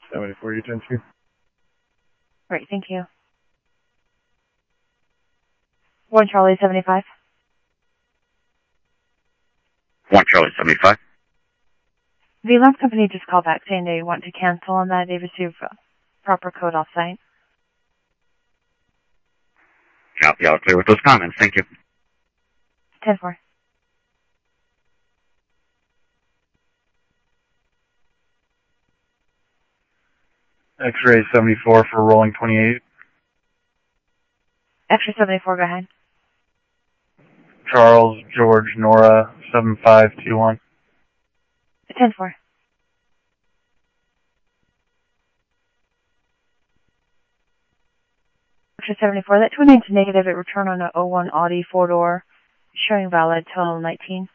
74, you 10-2. Great, thank you. 1 Charlie 75. 1 Charlie 75. The alarm company just called back saying they want to cancel on that. They received proper code off-site. Copy, all clear with those comments. Thank you. 10-4. X-ray 74 for rolling 28. Extra 74, go ahead. Charles, George, Nora, 7521. 10-4. Extra 74, that remains negative. It returned on an 01 Audi 4-door, showing valid till 19.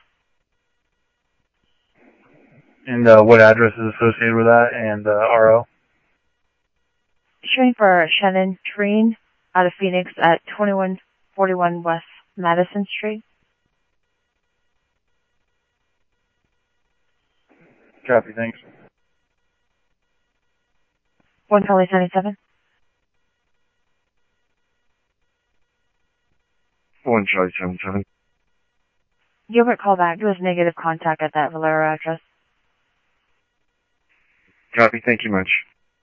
And what address is associated with that, and RO? Showing for Shannon Treen out of Phoenix at 2141 West Madison Street. Copy, thanks. 1 Charlie 77. 1 Charlie 77. Gilbert called back. There was negative contact at that Valero address. Copy, thank you much.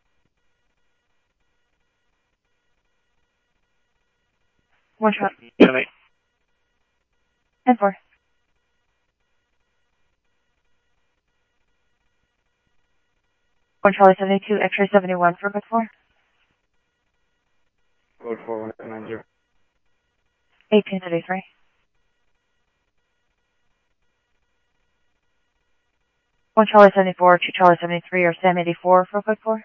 1 Charlie. 10-4. 1 Charlie 72, X-ray 71 for code 4. Code 4190. 1833. 1 Charlie 74, 2 Charlie 73, or Sam 84 for code 4.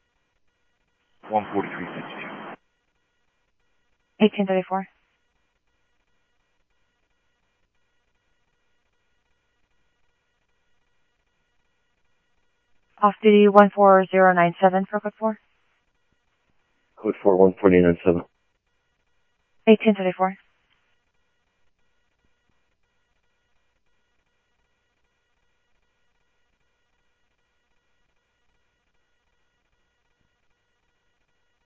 14362. 1834. Off duty 14097 for code 4. Code 414097. 1834.